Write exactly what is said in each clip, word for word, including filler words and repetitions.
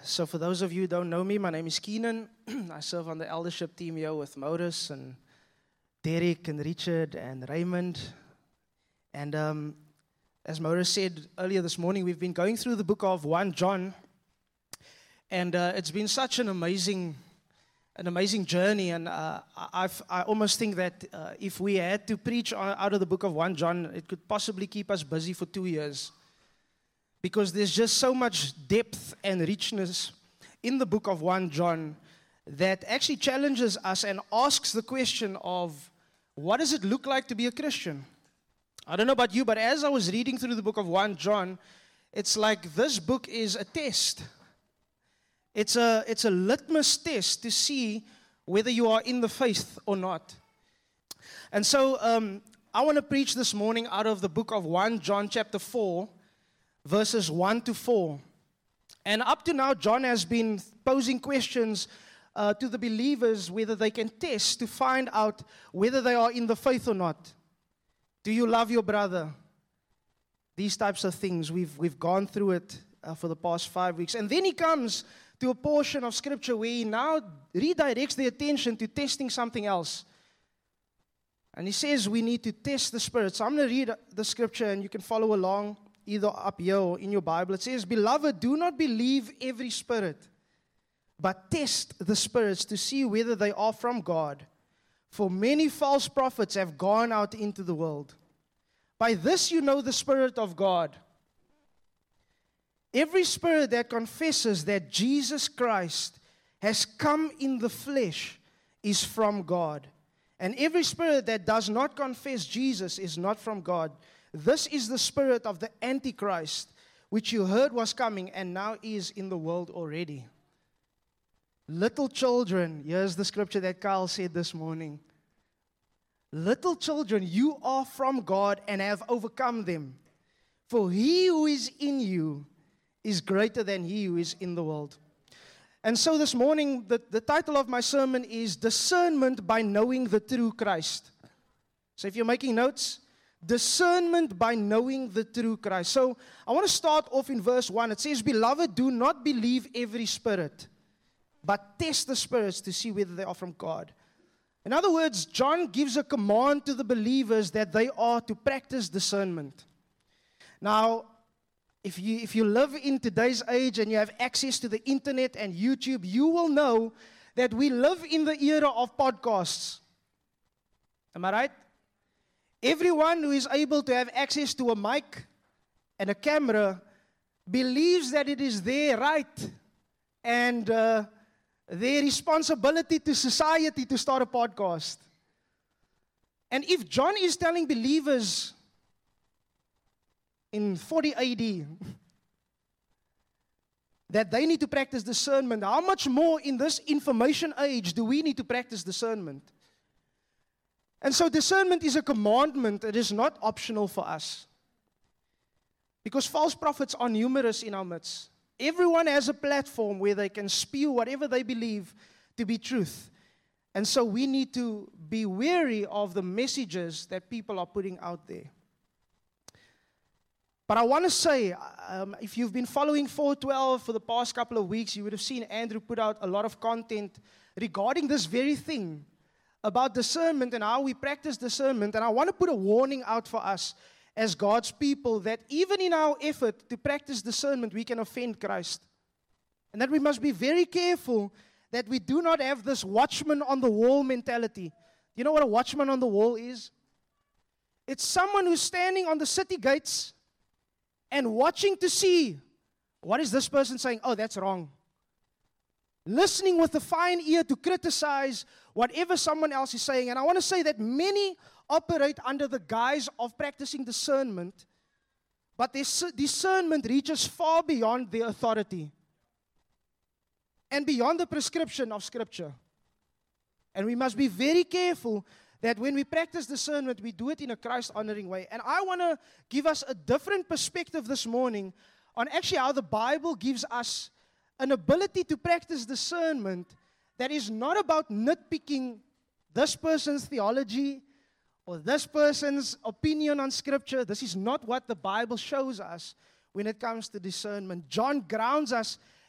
So for those of you who don't know me, my name is Keenan. I serve on the eldership team here with Modus and Derek and Richard and Raymond. And um, as Modus said earlier this morning, we've been going through the book of First John. And uh, it's been such an amazing an amazing journey. And uh, I've, I almost think that uh, if we had to preach on, out of the book of First John, it could possibly keep us busy for two years. Because there's just so much depth and richness in the book of First John that actually challenges us and asks the question of, what does it look like to be a Christian? I don't know about you, but as I was reading through the book of First John, it's like this book is a test. It's a, it's a litmus test to see whether you are in the faith or not. And so um, I want to preach this morning out of the book of First John chapter four, verses one to four. And up to now, John has been posing questions uh, to the believers whether they can test to find out whether they are in the faith or not. Do you love your brother? These types of things. We've, we've gone through it uh, for the past five weeks. And then he comes to a portion of Scripture where he now redirects the attention to testing something else. And he says we need to test the Spirit. So I'm going to read the Scripture and you can follow along either up here or in your Bible. It says, "Beloved, do not believe every spirit, but test the spirits to see whether they are from God. For many false prophets have gone out into the world. By this you know the Spirit of God. Every spirit that confesses that Jesus Christ has come in the flesh is from God. And every spirit that does not confess Jesus is not from God. This is the spirit of the Antichrist, which you heard was coming and now is in the world already." Little children, here's the scripture that Kyle said this morning. Little children, you are from God and have overcome them. For he who is in you is greater than he who is in the world. And so this morning, the, the title of my sermon is Discernment by Knowing the True Christ. So if you're making notes, discernment by knowing the true Christ. So I want to start off in verse one. It says, "Beloved, do not believe every spirit, but test the spirits to see whether they are from God." In other words, John gives a command to the believers that they are to practice discernment. Now, if you, if you live in today's age and you have access to the internet and YouTube, you will know that we live in the era of podcasts. Am I right? Everyone who is able to have access to a mic and a camera believes that it is their right and uh, their responsibility to society to start a podcast. And if John is telling believers in forty A D that they need to practice discernment, how much more in this information age do we need to practice discernment? And so discernment is a commandment. It is not optional for us. Because false prophets are numerous in our midst. Everyone has a platform where they can spew whatever they believe to be truth. And so we need to be wary of the messages that people are putting out there. But I want to say, um, if you've been following four twelve for the past couple of weeks, you would have seen Andrew put out a lot of content regarding this very thing, about discernment and how we practice discernment. And I want to put a warning out for us as God's people that even in our effort to practice discernment, we can offend Christ. And that we must be very careful that we do not have this watchman on the wall mentality. You know what a watchman on the wall is? It's someone who's standing on the city gates and watching to see, what is this person saying? Oh, that's wrong. Listening with a fine ear to criticize whatever someone else is saying. And I want to say that many operate under the guise of practicing discernment, but their discernment reaches far beyond their authority and beyond the prescription of Scripture. And we must be very careful that when we practice discernment, we do it in a Christ-honoring way. And I want to give us a different perspective this morning on actually how the Bible gives us an ability to practice discernment that is not about nitpicking this person's theology or this person's opinion on Scripture. This is not what the Bible shows us when it comes to discernment. John grounds us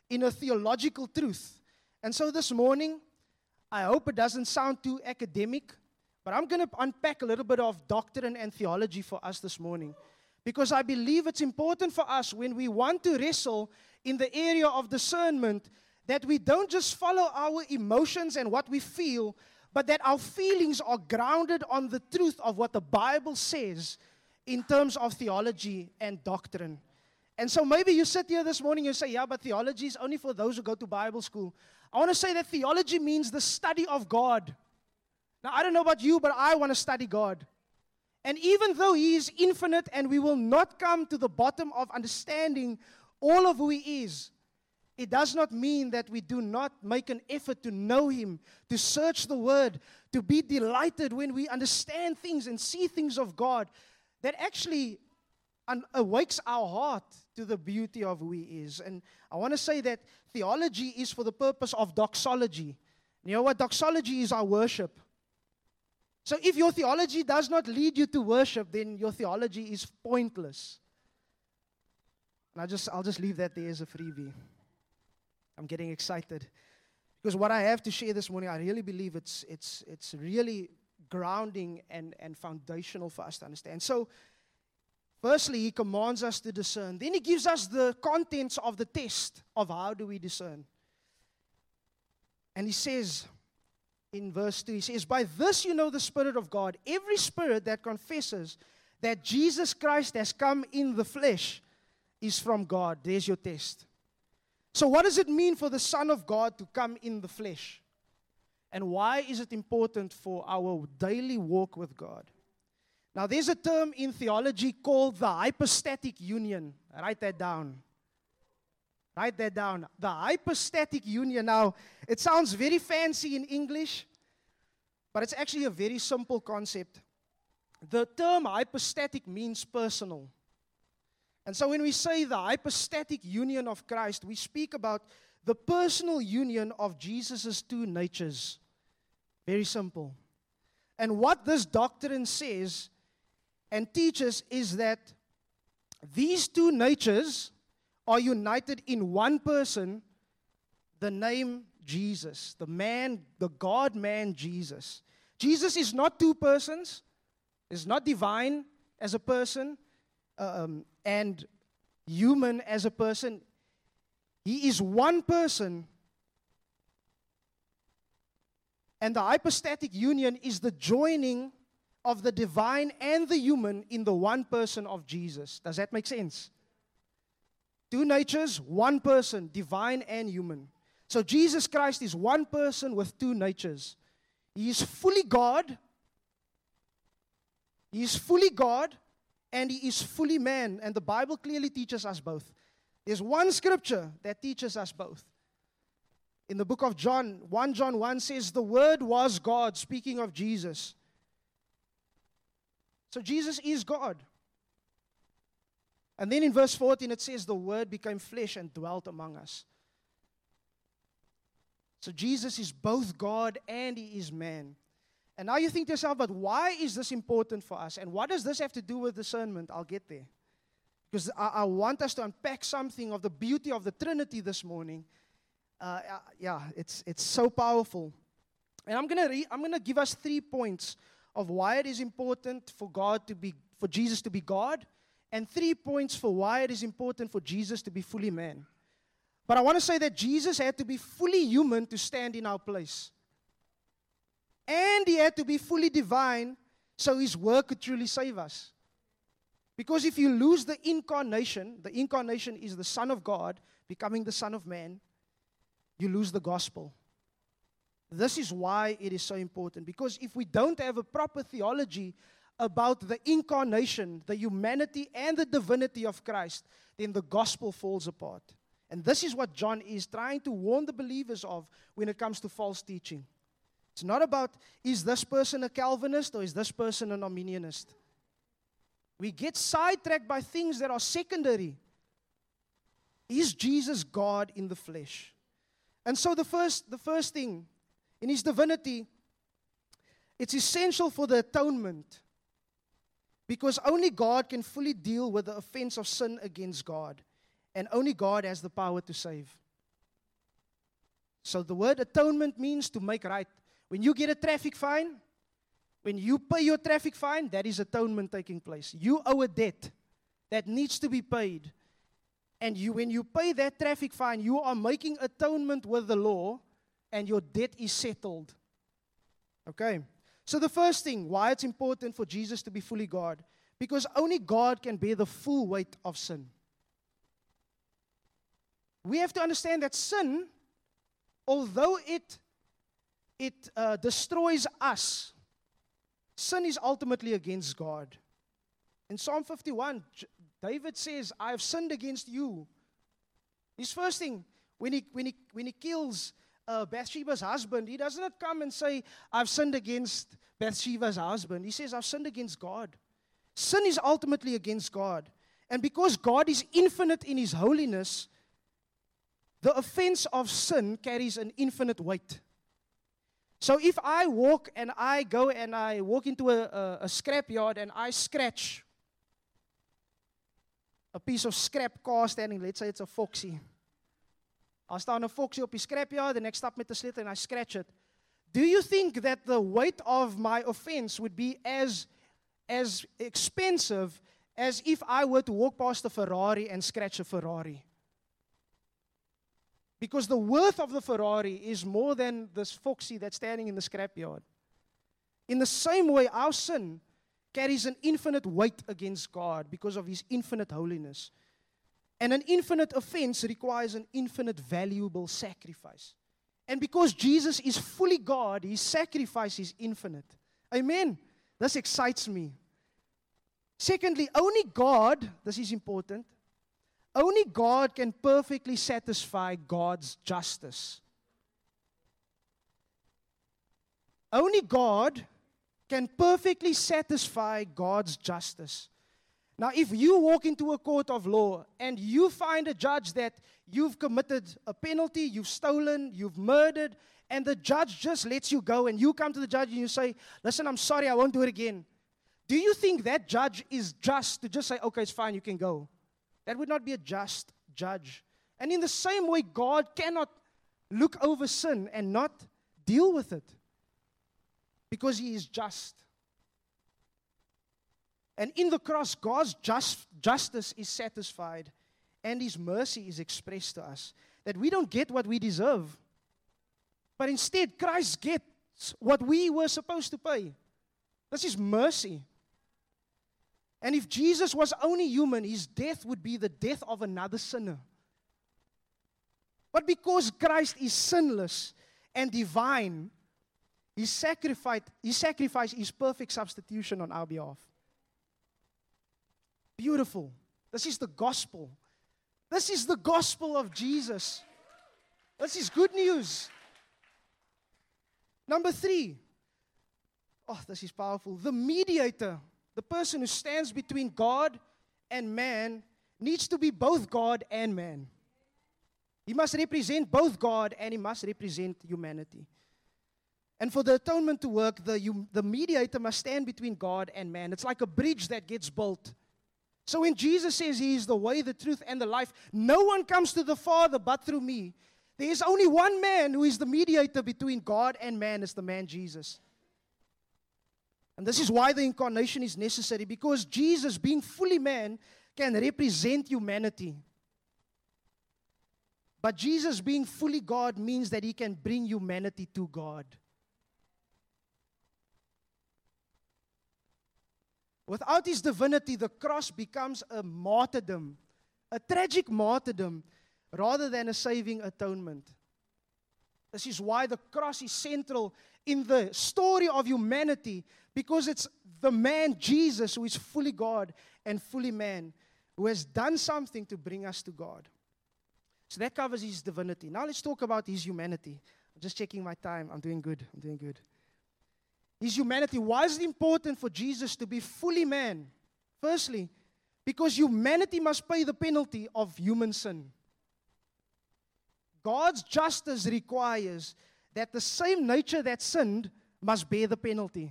in a theological truth. And so this morning, I hope it doesn't sound too academic, but I'm going to unpack a little bit of doctrine and theology for us this morning. Because I believe it's important for us when we want to wrestle in the area of discernment that we don't just follow our emotions and what we feel, but that our feelings are grounded on the truth of what the Bible says in terms of theology and doctrine. And so maybe you sit here this morning and say, yeah, but theology is only for those who go to Bible school. I want to say that theology means the study of God. Now, I don't know about you, but I want to study God. And even though He is infinite and we will not come to the bottom of understanding all of who He is, it does not mean that we do not make an effort to know Him, to search the Word, to be delighted when we understand things and see things of God that actually un- awakes our heart to the beauty of who He is. And I want to say that theology is for the purpose of doxology. You know what? Doxology is our worship. So if your theology does not lead you to worship, then your theology is pointless. And I just, I'll just leave that there as a freebie. I'm getting excited. Because what I have to share this morning, I really believe it's it's it's really grounding and, and foundational for us to understand. So, firstly, He commands us to discern. Then He gives us the contents of the test of how do we discern. And He says, in verse two, He says, by this you know the Spirit of God. Every spirit that confesses that Jesus Christ has come in the flesh is from God. There's your test. So what does it mean for the Son of God to come in the flesh? And why is it important for our daily walk with God? Now, there's a term in theology called the hypostatic union. Write that down. Write that down. The hypostatic union. Now, it sounds very fancy in English, but it's actually a very simple concept. The term hypostatic means personal. And so when we say the hypostatic union of Christ, we speak about the personal union of Jesus' two natures. Very simple. And what this doctrine says and teaches is that these two natures are united in one person, the name Jesus, the man, the God-man Jesus. Jesus is not two persons, is not divine as a person, um, and human as a person. He is one person. And the hypostatic union is the joining of the divine and the human in the one person of Jesus. Does that make sense? Two natures, one person, divine and human. So Jesus Christ is one person with two natures. He is fully God. He is fully God. And He is fully man. And the Bible clearly teaches us both. There's one scripture that teaches us both. In the book of John, First John one says, the Word was God, speaking of Jesus. So Jesus is God. And then in verse fourteen it says, the Word became flesh and dwelt among us. So Jesus is both God and He is man. And now you think to yourself, but why is this important for us? And what does this have to do with discernment? I'll get there. Because I, I want us to unpack something of the beauty of the Trinity this morning. Uh, uh, yeah, it's it's so powerful. And I'm gonna re- I'm gonna give us three points of why it is important for God to be for Jesus to be God, and three points for why it is important for Jesus to be fully man. But I want to say that Jesus had to be fully human to stand in our place. And He had to be fully divine so His work could truly save us. Because if you lose the incarnation, the incarnation is the Son of God becoming the Son of Man, you lose the gospel. This is why it is so important. Because if we don't have a proper theology about the incarnation, the humanity and the divinity of Christ, then the gospel falls apart. And this is what John is trying to warn the believers of when it comes to false teaching. It's not about, is this person a Calvinist or is this person an Arminianist? We get sidetracked by things that are secondary. Is Jesus God in the flesh? And so the first, the first thing, in His divinity, it's essential for the atonement. Because only God can fully deal with the offense of sin against God. And only God has the power to save. So the word atonement means to make right. When you get a traffic fine, when you pay your traffic fine, that is atonement taking place. You owe a debt that needs to be paid. And you, when you pay that traffic fine, you are making atonement with the law, and your debt is settled. Okay? So the first thing, why it's important for Jesus to be fully God, because only God can bear the full weight of sin. We have to understand that sin, although it, it uh, destroys us, sin is ultimately against God. In Psalm fifty-one, J- David says, I have sinned against you. His first thing, when he, when he, when he kills uh, Bathsheba's husband, he does not come and say, I've sinned against Bathsheba's husband. He says, I've sinned against God. Sin is ultimately against God. And because God is infinite in His holiness, the offense of sin carries an infinite weight. So if I walk and I go and I walk into a, a, a scrapyard and I scratch a piece of scrap car standing, let's say it's a Foxy. I'll staan 'n Foxy op die scrapyard en ek stap met 'n sleutel and I scratch it. Do you think that the weight of my offense would be as, as expensive as if I were to walk past a Ferrari and scratch a Ferrari? Because the worth of the Ferrari is more than this Foxy that's standing in the scrapyard. In the same way, our sin carries an infinite weight against God because of His infinite holiness. And an infinite offense requires an infinite valuable sacrifice. And because Jesus is fully God, His sacrifice is infinite. Amen. This excites me. Secondly, only God, this is important, only God can perfectly satisfy God's justice. Only God can perfectly satisfy God's justice. Now, if you walk into a court of law and you find a judge that you've committed a penalty, you've stolen, you've murdered, and the judge just lets you go, and you come to the judge and you say, listen, I'm sorry, I won't do it again. Do you think that judge is just to just say, okay, it's fine, you can go? That would not be a just judge. And in the same way, God cannot look over sin and not deal with it because He is just. And in the cross, God's just, justice is satisfied and His mercy is expressed to us. That we don't get what we deserve, but instead Christ gets what we were supposed to pay. This is mercy. And if Jesus was only human, His death would be the death of another sinner. But because Christ is sinless and divine, He sacrificed, He sacrificed His perfect substitution on our behalf. Beautiful. This is the gospel. This is the gospel of Jesus. This is good news. Number three. Oh, this is powerful. The mediator, the person who stands between God and man, needs to be both God and man. He must represent both God and He must represent humanity. And for the atonement to work, the, the mediator must stand between God and man. It's like a bridge that gets built. So when Jesus says He is the way, the truth, and the life, no one comes to the Father but through me. There is only one man who is the mediator between God and man. It's the man Jesus. And this is why the incarnation is necessary, because Jesus, being fully man, can represent humanity. But Jesus, being fully God, means that He can bring humanity to God. Without His divinity, the cross becomes a martyrdom, a tragic martyrdom, rather than a saving atonement. This is why the cross is central in the story of humanity, because it's the man Jesus who is fully God and fully man, who has done something to bring us to God. So that covers His divinity. Now let's talk about His humanity. I'm just checking my time. I'm doing good. I'm doing good. His humanity. Why is it important for Jesus to be fully man? Firstly, because humanity must pay the penalty of human sin. God's justice requires that the same nature that sinned must bear the penalty.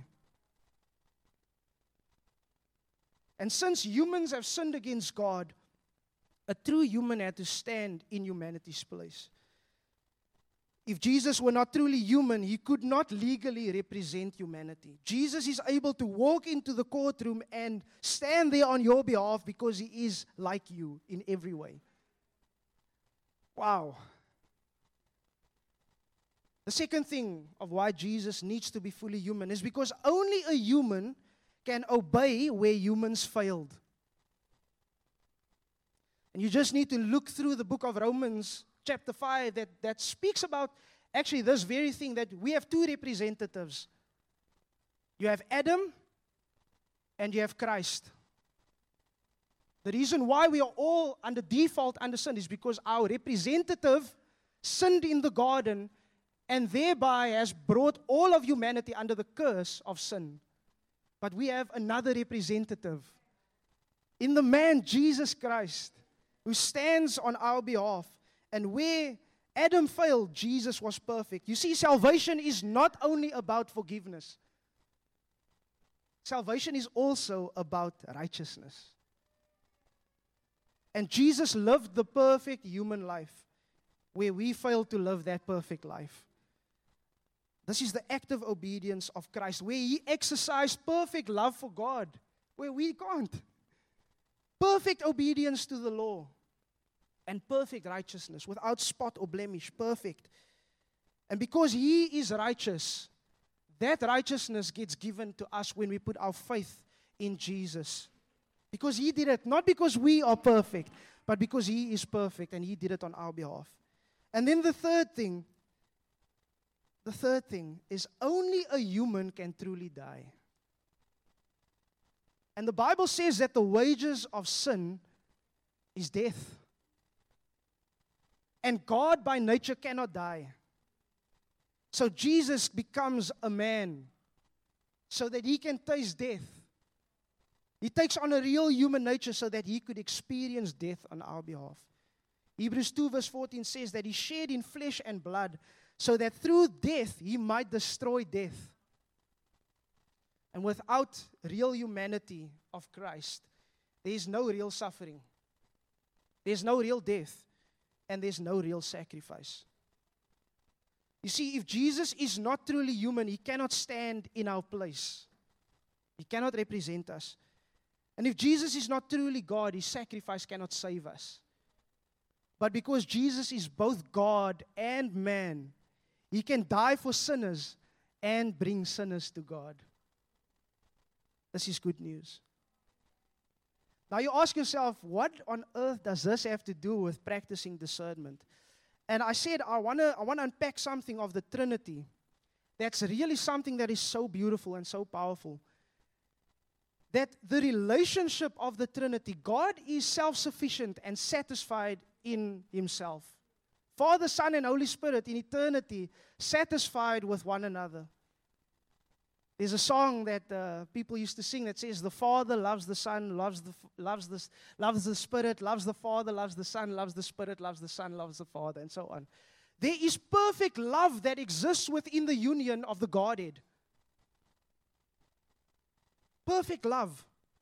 And since humans have sinned against God, a true human had to stand in humanity's place. If Jesus were not truly human, he could not legally represent humanity. Jesus is able to walk into the courtroom and stand there on your behalf because he is like you in every way. Wow. The second thing of why Jesus needs to be fully human is because only a human can obey where humans failed. And you just need to look through the book of Romans chapter five that, that speaks about actually this very thing, that we have two representatives. You have Adam and you have Christ. The reason why we are all under default under sin is because our representative sinned in the garden and thereby has brought all of humanity under the curse of sin. But we have another representative in the man Jesus Christ who stands on our behalf. And where Adam failed, Jesus was perfect. You see, salvation is not only about forgiveness. Salvation is also about righteousness. And Jesus lived the perfect human life where we fail to live that perfect life. This is the active obedience of Christ, where he exercised perfect love for God, where we can't. Perfect obedience to the law. And perfect righteousness, without spot or blemish, perfect. And because he is righteous, that righteousness gets given to us when we put our faith in Jesus. Because he did it, not because we are perfect, but because he is perfect and he did it on our behalf. And then the third thing, the third thing is only a human can truly die. And the Bible says that the wages of sin is death. And God by nature cannot die. So Jesus becomes a man so that he can taste death. He takes on a real human nature so that he could experience death on our behalf. Hebrews two verse fourteen says that he shared in flesh and blood so that through death he might destroy death. And without real humanity of Christ, there is no real suffering. There is no real death. And there's no real sacrifice. You see, if Jesus is not truly human, he cannot stand in our place. He cannot represent us. And if Jesus is not truly God, his sacrifice cannot save us. But because Jesus is both God and man, he can die for sinners and bring sinners to God. This is good news. Now you ask yourself, what on earth does this have to do with practicing discernment? And I said, I want to I want to unpack something of the Trinity that's really something that is so beautiful and so powerful. That the relationship of the Trinity, God is self-sufficient and satisfied in himself. Father, Son, and Holy Spirit in eternity, satisfied with one another. There's a song that uh, people used to sing that says, the Father loves the Son, loves the loves the loves the Spirit, loves the Father, loves the Son, loves the Spirit, loves the Son, loves the Father, and so on. There is perfect love that exists within the union of the Godhead. Perfect love.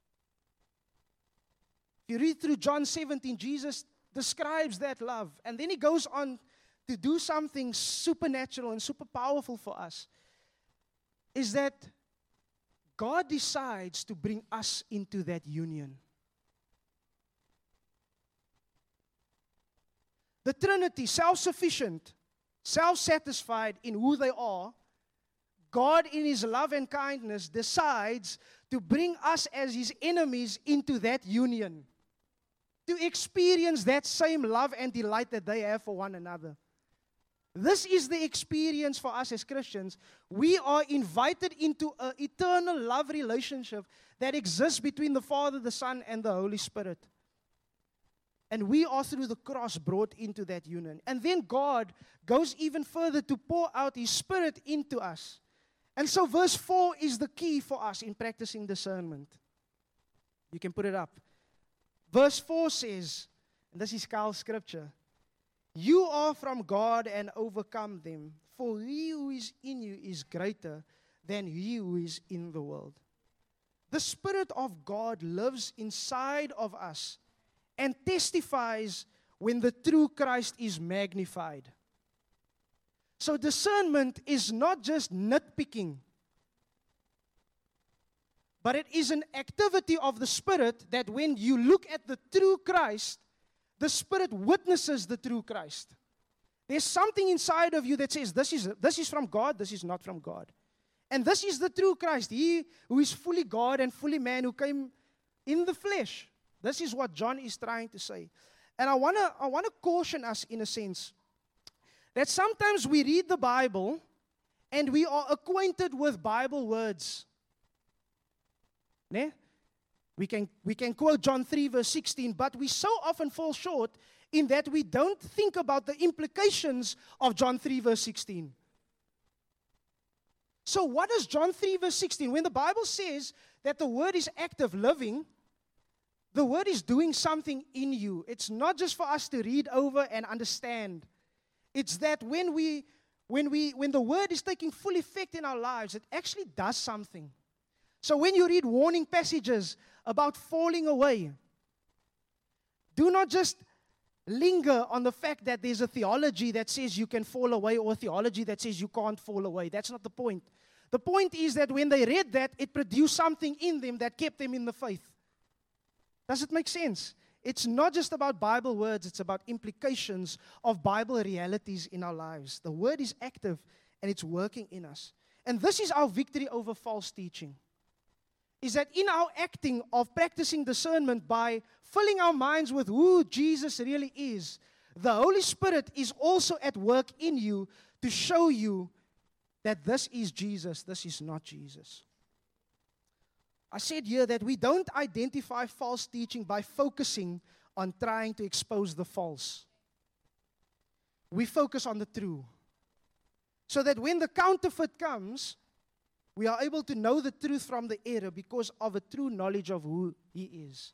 If you read through John seventeen, Jesus describes that love. And then he goes on to do something supernatural and super powerful for us. Is that God decides to bring us into that union. The Trinity, self-sufficient, self-satisfied in who they are, God in his love and kindness decides to bring us as his enemies into that union. To experience that same love and delight that they have for one another. This is the experience for us as Christians. We are invited into an eternal love relationship that exists between the Father, the Son, and the Holy Spirit. And we are through the cross brought into that union. And then God goes even further to pour out his Spirit into us. And so verse four is the key for us in practicing discernment. You can put it up. Verse four says, and this is Carl's scripture, you are from God and overcome them, for he who is in you is greater than he who is in the world. The Spirit of God lives inside of us and testifies when the true Christ is magnified. So discernment is not just nitpicking, but it is an activity of the Spirit that when you look at the true Christ, the Spirit witnesses the true Christ. There's something inside of you that says, this is, this is from God, this is not from God. And this is the true Christ, He who is fully God and fully man, who came in the flesh. This is what John is trying to say. And I want to I want to caution us in a sense that sometimes we read the Bible and we are acquainted with Bible words. Ne? We can, we can quote John three verse sixteen, but we so often fall short in that we don't think about the implications of John three verse sixteen. So what is John three verse sixteen? When the Bible says that the Word is active, living, the Word is doing something in you. It's not just for us to read over and understand. It's that when we, when we, when the Word is taking full effect in our lives, it actually does something. So when you read warning passages about falling away, do not just linger on the fact that there's a theology that says you can fall away or a theology that says you can't fall away. That's not the point. The point is that when they read that, it produced something in them that kept them in the faith. Does it make sense? It's not just about Bible words, it's about implications of Bible realities in our lives. The Word is active and it's working in us. And this is our victory over false teaching. Is that in our acting of practicing discernment by filling our minds with who Jesus really is, the Holy Spirit is also at work in you to show you that this is Jesus, this is not Jesus. I said here that we don't identify false teaching by focusing on trying to expose the false. We focus on the true. So that when the counterfeit comes, we are able to know the truth from the error because of a true knowledge of who He is.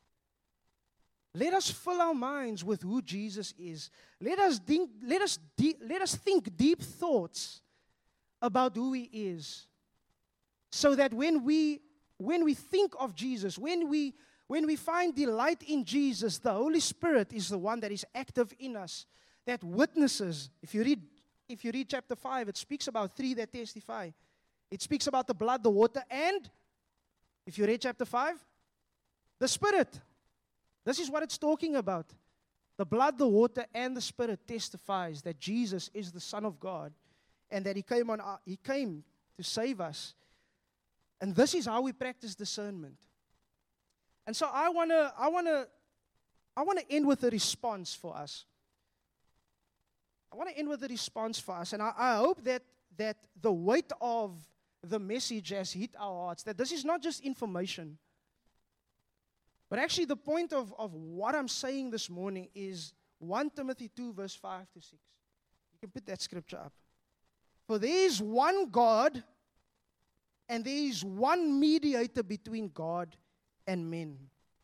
Let us fill our minds with who Jesus is. Let us think, let us de- let us think deep thoughts about who He is. So that when we when we think of Jesus, when we when we find delight in Jesus, the Holy Spirit is the one that is active in us, that witnesses. If you read if you read chapter five, it speaks about three that testify. It speaks about the blood, the water, and, if you read chapter five, the Spirit. This is what it's talking about. The blood, the water, and the Spirit testifies that Jesus is the Son of God and that He came on. Our, He came to save us. And this is how we practice discernment. And so I wanna, I wanna, I wanna end with a response for us. I wanna end with a response for us, and I, I hope that that the weight of the message has hit our hearts, that this is not just information. But actually the point of, of what I'm saying this morning is First Timothy two verse five to six. You can put that scripture up. For there is one God, and there is one mediator between God and men.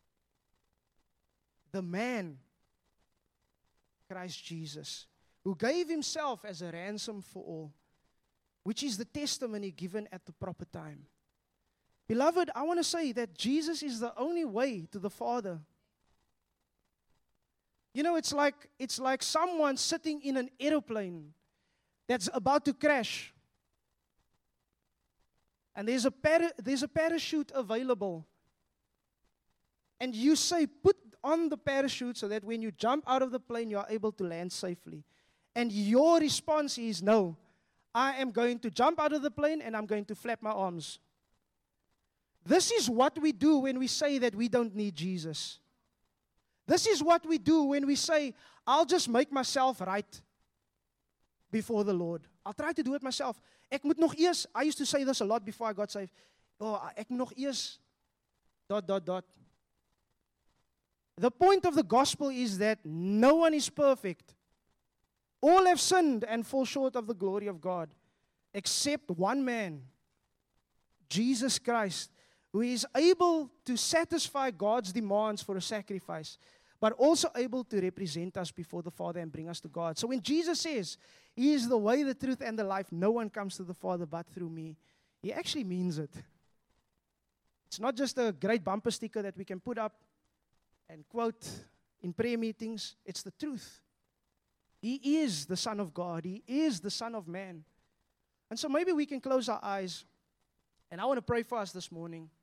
The man, Christ Jesus, who gave Himself as a ransom for all, which is the testimony given at the proper time. Beloved, I want to say that Jesus is the only way to the Father. You know, it's like it's like someone sitting in an aeroplane that's about to crash. And there's a para- there's a parachute available. And you say, put on the parachute so that when you jump out of the plane, you are able to land safely. And your response is, no, I am going to jump out of the plane and I'm going to flap my arms. This is what we do when we say that we don't need Jesus. This is what we do when we say, I'll just make myself right before the Lord. I'll try to do it myself. Ek moet nog eers, I used to say this a lot before I got saved. Oh, ek moet nog eers, dot, dot, dot. The point of the gospel is that no one is perfect. All have sinned and fall short of the glory of God, except one man, Jesus Christ, who is able to satisfy God's demands for a sacrifice, but also able to represent us before the Father and bring us to God. So when Jesus says, He is the way, the truth, and the life, no one comes to the Father but through me, He actually means it. It's not just a great bumper sticker that we can put up and quote in prayer meetings. It's the truth. He is the Son of God. He is the Son of Man. And so maybe we can close our eyes. And I want to pray for us this morning.